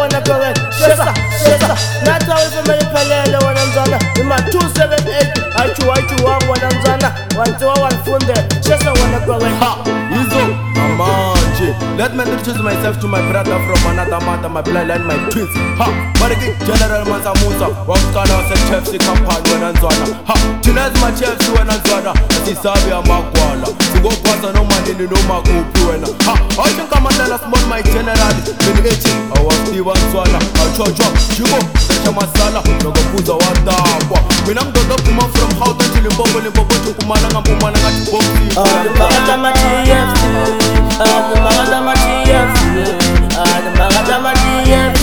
wena correct shesa nathi awufemele iphelele wena mzala ima 278 achu wangu wena mzala wantiwa walifundela shesa wena correct yizo amanje let me introduce myself to my brother from another mother, my bloodline, my twins. Mariki General Mansamusa, wakala se Chelsea kampani wena nzwana. Tinazi ma Chelsea wena nzwana, asisabi amakwala. Singo pasa no manini no makupi wena. I think I'm a small my general. Mini echi, awa Steve nzwana. Achocho, chibo, secha masala, nogo puza wadabwa. Mina mdodo kuma from Houghton to Limpopo chukumalanga mpumalanga chibomsi. Magama TFC, Magama TFC, Magama TFC,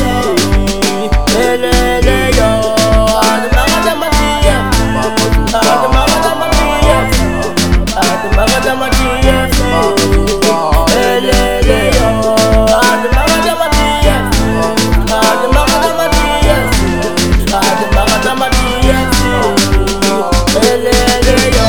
lele yo, Magama TFC, Magama TFC, Magama TFC, lele yo, Magama TFC, Magama TFC, Magama TFC, lele yo.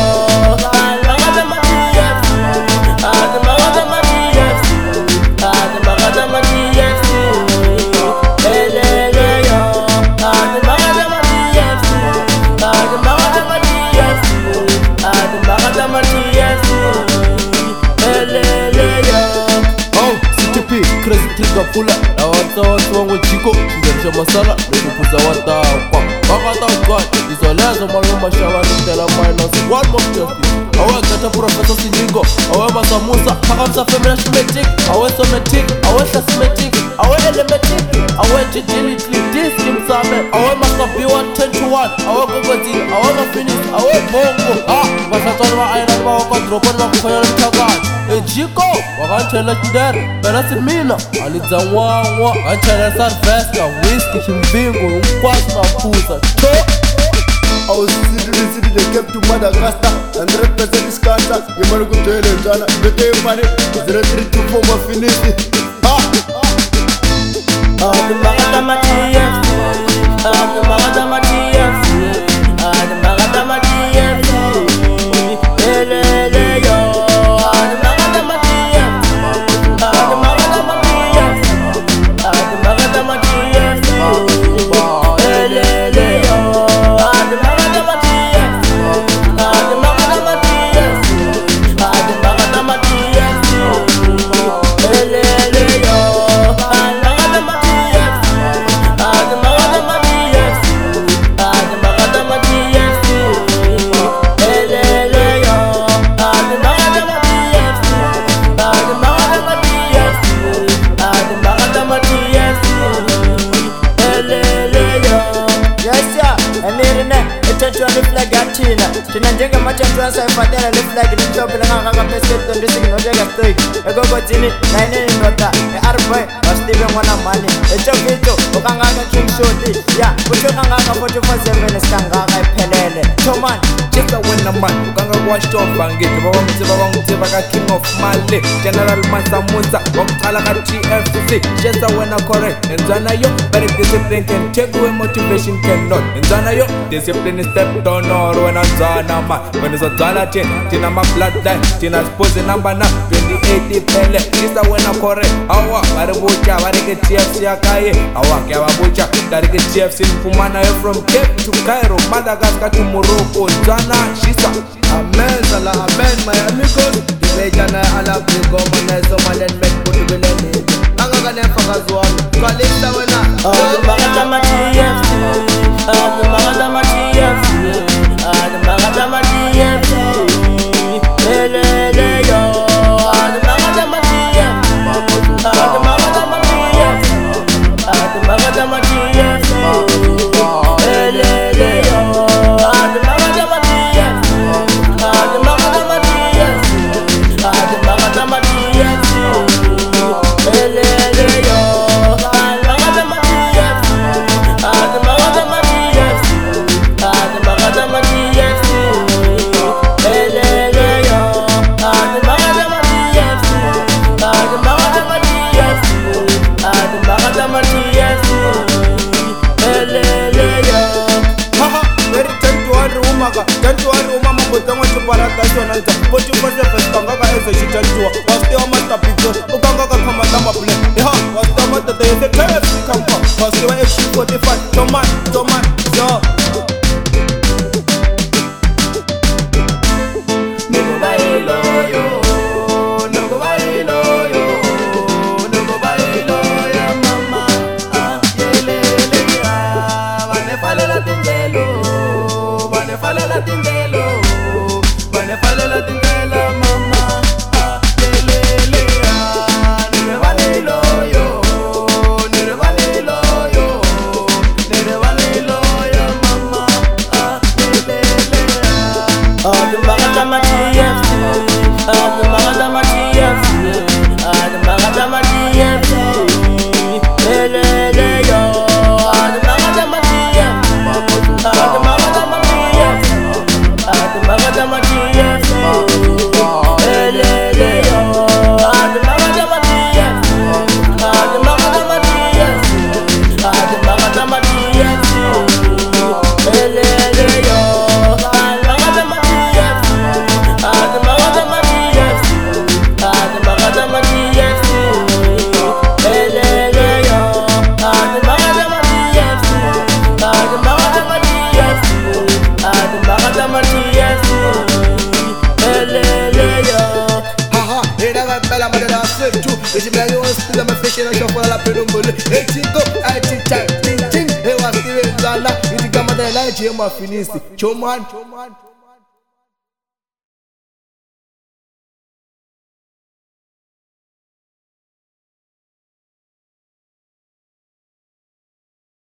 Crazy Tiga Pula, I want to with Chico, Chinja Masala, looking for the water. Bagata God, is a laser Maruma shower to tell a minus one more justice. I want to Professor Sinigo, however, Samusa, Hakamsa Feminasmetic, I want Somatic, I want Asmetic, I want Elementic, I want to delete this Kim Samet, I want Master B1 10 to 1, I want Gogoti, I want to finish, I want Bongo, but I told my island about drop on the Koyan Tagan. Chico, wakantshela ndere phela simina aliza nwanwa wakantshela sarvesta whisky chimbingo umkwasi maphuza cho awusisiri the cap to Madagascar 100% iskanta imali kudwele njana beke imali 0324 mafinisi Magama TFC, Magama TFC, Magama TFC, lele yo. Tina njenga machantu ansaifatela leflag nimtope ngaka pesketo ndisiki nojeka stoik egoko tini naine ndota earboy Steven mwana mani echovito okangaka king shoti ya kuchokangaka 44/7 skangaka iphelele Toman Chesa wena man ukanga washed off bangithi bawangithiba ka king of Mali General Mansamusa wakuthala ka TFC Chesa wena correct enzana yo very discipline can take away motivation cannot enzana yo discipline is step down or when anzana man when is a dollar tina my bloodline tina suppose number na 28 pele Chesa wena correct awa baribucha barike TFC akaye awa ke ababucha darike TFC mpumana yo from Cape to Cairo Madagascar to Morocco Shisa. Amen, Salah, amen, my amigos. The Vejana, Alabrigo, Manezo, Manen, Mek, Putubilene. Angagane, Fagazwan, Kalista, Wena. Magama TFC, Magama TFC, Magama TFC, lele yo, Magama TFC, Magama TFC, Magama TFC, lele yo. Tentuari umama botangwa chuparata shonalta Pochi kose festangaka eze shitantua Wasti wa masta pizzo Ukangaka kamata maple Iha, wasti wa mata teyese KFC kampa 45, Toman, yo. Esse Brasil hospital me fechando a chofala lá pelo mundo. Ei chico, ai chicha, ting ting. Eu acho que eu já lá. E diga madela, eu te amo a finíssima. Choman.